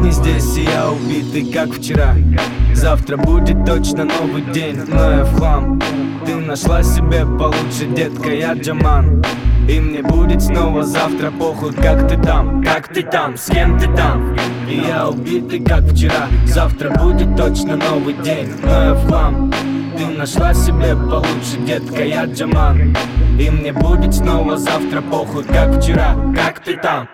не здесь, и я убитый, как вчера. Завтра будет точно новый день, но я в хлам. Ты нашла себе получше, детка, я Джаман. И мне будет снова завтра похуй, как ты там, с кем ты там. И я убитый, как вчера. Завтра будет точно новый день, но я в хлам. Ты нашла себе получше, детка, я Джаман. И мне будет снова завтра похуй, как вчера, как ты там.